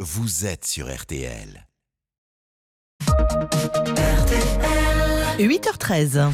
vous êtes sur RTL. 8h13.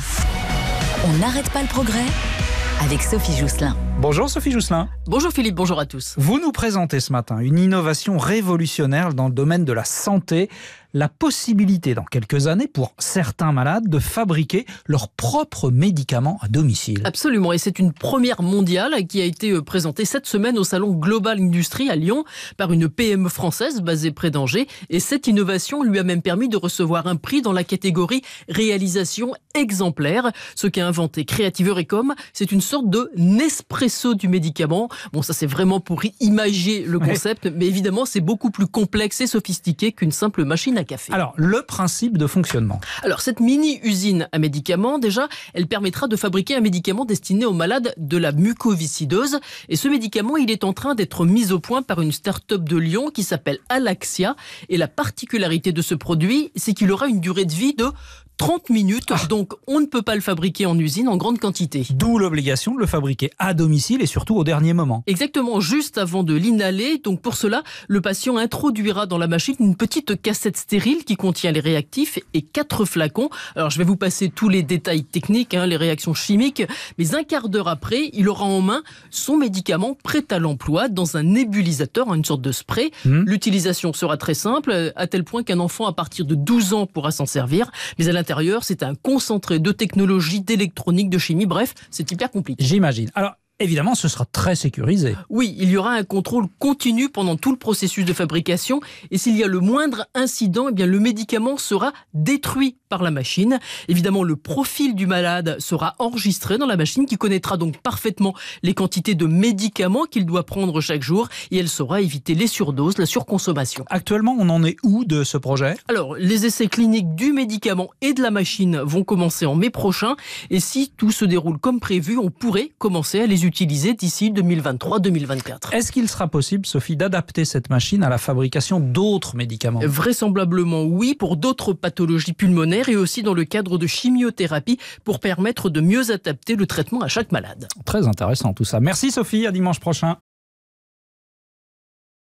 On n'arrête pas le progrès avec Sophie Jousselin. Bonjour Sophie Jousselin. Bonjour Philippe, bonjour à tous. Vous nous présentez ce matin une innovation révolutionnaire dans le domaine de la santé, la possibilité dans quelques années pour certains malades de fabriquer leurs propres médicaments à domicile. Absolument, et c'est une première mondiale qui a été présentée cette semaine au salon Global Industries à Lyon par une PME française basée près d'Angers. Et cette innovation lui a même permis de recevoir un prix dans la catégorie réalisation exemplaire. Ce qu'a inventé Creative Eurecom, c'est une sorte de Nespresso du médicament. Bon, ça c'est vraiment pour imager le concept, mais évidemment c'est beaucoup plus complexe et sophistiqué qu'une simple machine à café. Alors, le principe de fonctionnement. Alors, cette mini-usine à médicaments, déjà, elle permettra de fabriquer un médicament destiné aux malades de la mucoviscidose. Et ce médicament, il est en train d'être mis au point par une start-up de Lyon qui s'appelle Alaxia. Et la particularité de ce produit, c'est qu'il aura une durée de vie de 30 minutes, donc on ne peut pas le fabriquer en usine en grande quantité. D'où l'obligation de le fabriquer à domicile et surtout au dernier moment. Exactement, juste avant de l'inhaler. Donc pour cela, le patient introduira dans la machine une petite cassette stérile qui contient les réactifs et 4 flacons. Alors je vais vous passer tous les détails techniques, les réactions chimiques, mais un quart d'heure après, il aura en main son médicament prêt à l'emploi dans un nébulisateur, une sorte de spray. L'utilisation sera très simple, à tel point qu'un enfant à partir de 12 ans pourra s'en servir, mais à l'intérieur, c'est un concentré de technologie, d'électronique, de chimie, bref, c'est hyper compliqué. J'imagine. Alors, évidemment, ce sera très sécurisé. Oui, il y aura un contrôle continu pendant tout le processus de fabrication et s'il y a le moindre incident, eh bien, le médicament sera détruit par la machine. Évidemment, le profil du malade sera enregistré dans la machine qui connaîtra donc parfaitement les quantités de médicaments qu'il doit prendre chaque jour et elle saura éviter les surdoses, la surconsommation. Actuellement, on en est où de ce projet ? Alors, les essais cliniques du médicament et de la machine vont commencer en mai prochain et si tout se déroule comme prévu, on pourrait commencer à les utiliser d'ici 2023-2024. Est-ce qu'il sera possible, Sophie, d'adapter cette machine à la fabrication d'autres médicaments ? Vraisemblablement oui, pour d'autres pathologies pulmonaires et aussi dans le cadre de chimiothérapie pour permettre de mieux adapter le traitement à chaque malade. Très intéressant tout ça. Merci Sophie, à dimanche prochain.